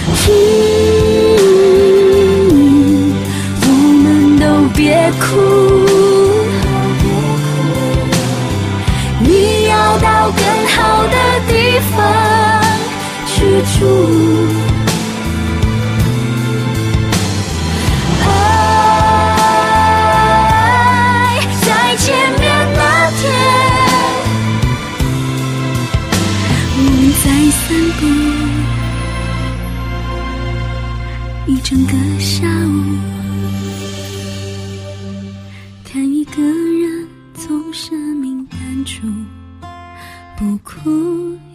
我们都别哭，你要到更好的地方去住。爱在前面那天，我们在散步一整个下午，看一个人从生命淡出，不哭